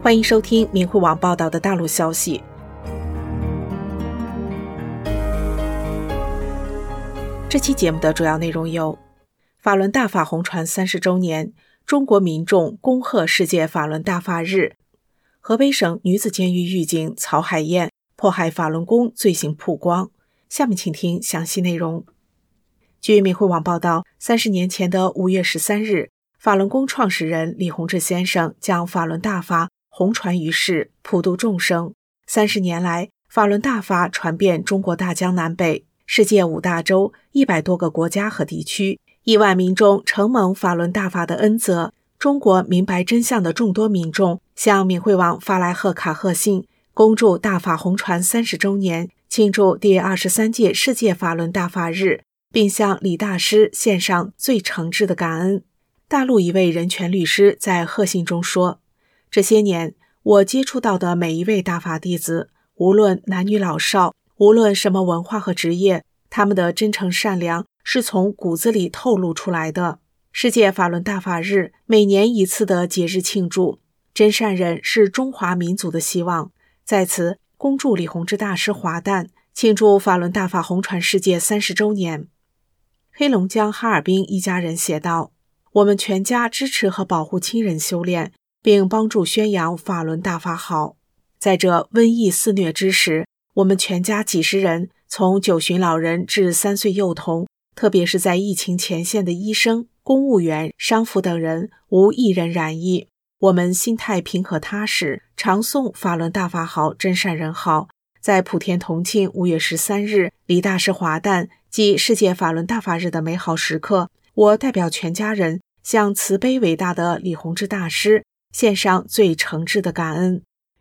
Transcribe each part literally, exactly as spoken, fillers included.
欢迎收听明慧网报道的大陆消息。这期节目的主要内容有：法轮大法红传三十周年，中国民众恭贺世界法轮大法日；河北省女子监狱狱警曹海燕迫害法轮功罪行曝光。下面请听详细内容。据明慧网报道，三十年前的五月十三日，法轮功创始人李洪志先生将法轮大法红传于世，普度众生。三十年来，法轮大法传遍中国大江南北，世界五大洲一百多个国家和地区，亿万民众承蒙法轮大法的恩泽。中国明白真相的众多民众向明慧网发来贺卡贺信，恭祝大法红传三十周年，庆祝第二十三届世界法轮大法日，并向李大师献上最诚挚的感恩。大陆一位人权律师在贺信中说，这些年我接触到的每一位大法弟子，无论男女老少，无论什么文化和职业，他们的真诚善良是从骨子里透露出来的。世界法轮大法日每年一次的节日庆祝，真善人是中华民族的希望。在此恭祝李洪志大师华诞，庆祝法轮大法红传世界三十周年。黑龙江哈尔滨一家人写道，我们全家支持和保护亲人修炼，并帮助宣扬法轮大法好。在这瘟疫肆虐之时，我们全家几十人，从九旬老人至三岁幼童，特别是在疫情前线的医生、公务员、商夫等人，无一人染疫。我们心态平和踏实，常诵法轮大法好，真善人好。在普天同庆五月十三日李大师华诞即世界法轮大法日的美好时刻，我代表全家人向慈悲伟大的李洪志大师献上最诚挚的感恩。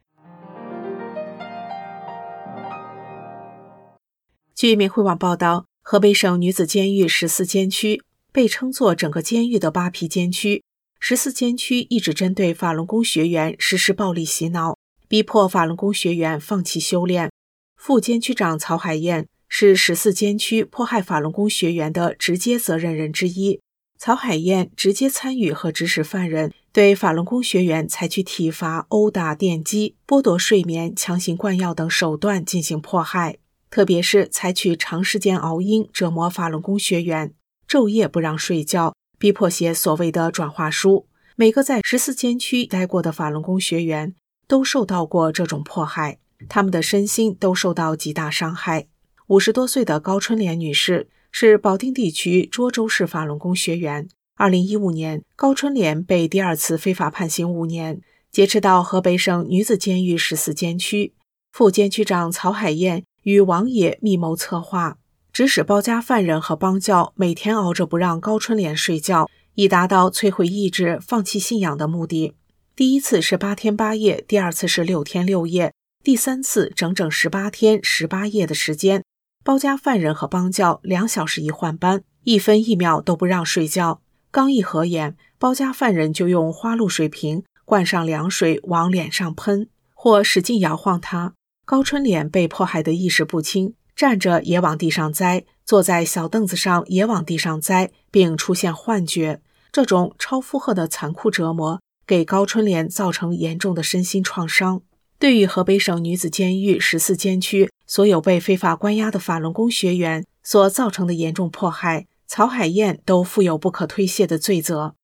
据明慧网报道，河北省女子监狱十四监区被称作整个监狱的八皮监区，十四监区一直针对法轮功学员实施暴力洗脑，逼迫法轮功学员放弃修炼。副监区长曹海燕是十四监区迫害法轮功学员的直接责任人之一。曹海燕直接参与和指使犯人对法轮功学员采取体罚、殴打、电击、剥夺睡眠、强行灌药等手段进行迫害，特别是采取长时间熬鹰折磨法轮功学员，昼夜不让睡觉，逼迫写所谓的转化书。每个在十四监区待过的法轮功学员都受到过这种迫害，他们的身心都受到极大伤害。五十多岁的高春莲女士是保定地区涿州市法轮功学员。二零一五年，高春莲被第二次非法判刑五年，劫持到河北省女子监狱十四监区。副监区长曹海燕与王爷密谋策划，指使包夹犯人和帮教每天熬着不让高春莲睡觉，以达到摧毁意志、放弃信仰的目的。第一次是八天八夜，第二次是六天六夜，第三次整整十八天十八夜的时间。包夹犯人和帮教两小时一换班，一分一秒都不让睡觉。刚一合眼，包夹犯人就用花露水瓶灌上凉水往脸上喷，或使劲摇晃他。高春莲被迫害得意识不清，站着也往地上栽，坐在小凳子上也往地上栽，并出现幻觉。这种超负荷的残酷折磨给高春莲造成严重的身心创伤。对于河北省女子监狱十四监区所有被非法关押的法轮功学员所造成的严重迫害，曹海燕都负有不可推卸的罪责。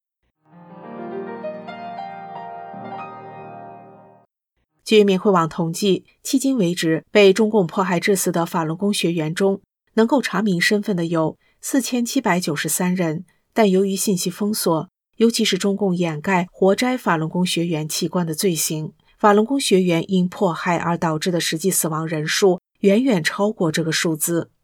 据明慧网统计，迄今为止被中共迫害致死的法轮功学员中，能够查明身份的有四千七百九十三人，但由于信息封锁，尤其是中共掩盖活摘法轮功学员器官的罪行，法轮功学员因迫害而导致的实际死亡人数远远超过这个数字。